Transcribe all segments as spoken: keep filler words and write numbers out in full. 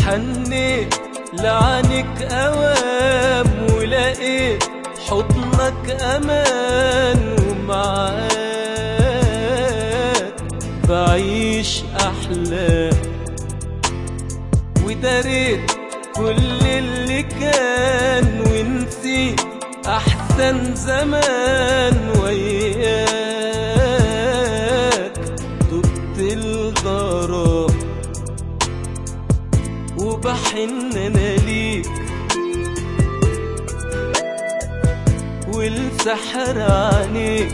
حنيت لعنك أوام ولقيت حضنك أمان، ومعاك بعيش أحلام، وداريت كل اللي كان ونسيت أحسن زمان وياك. دقت الغرام وبحن أنا ليك، والسحر عينيك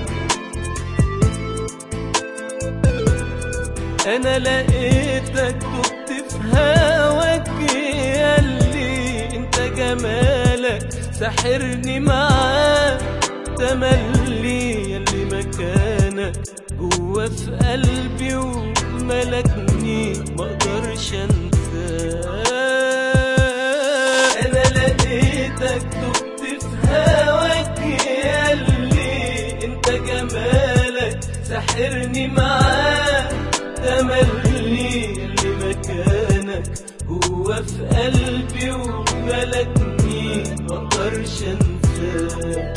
أنا لقيتك. دقت في هواك ياللي انت جمالك ساحرني معاك، تملي ياللي مكانك جوا في قلبي وملكني مقدرش انساك. انا لقيتك دقت في هواك ياللي انت جمالك ساحرني معاك، تملي ياللي مكانك جوا في قلبي وملكني مقدرش انساك.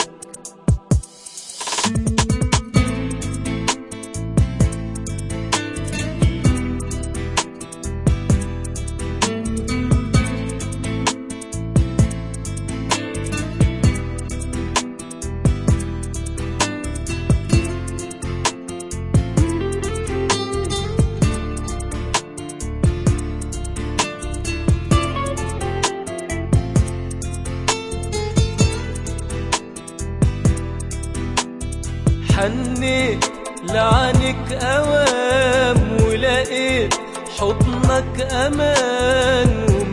حنيت لعنك أوام ولقيت حضنك أمان،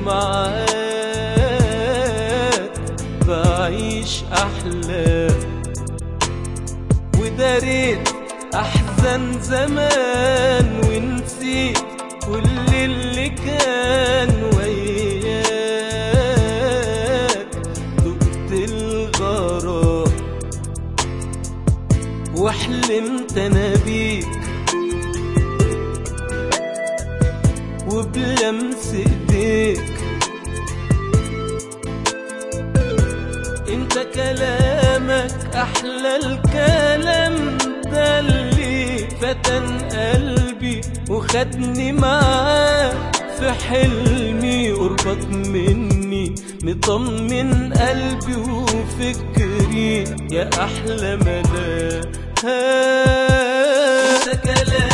ومعاك بعيش أحلام، وداريت أحزن زمان ونسيت كل اللي كان وياك. دقت الغرام وحلمت انا بيك، وبلمس ايديك انت كلامك احلى الكلام، ده اللي فتن قلبي وخدني معاه في حلمي. قربك مني مطمن قلبي وفكري يا احلى ملاك. انت كلام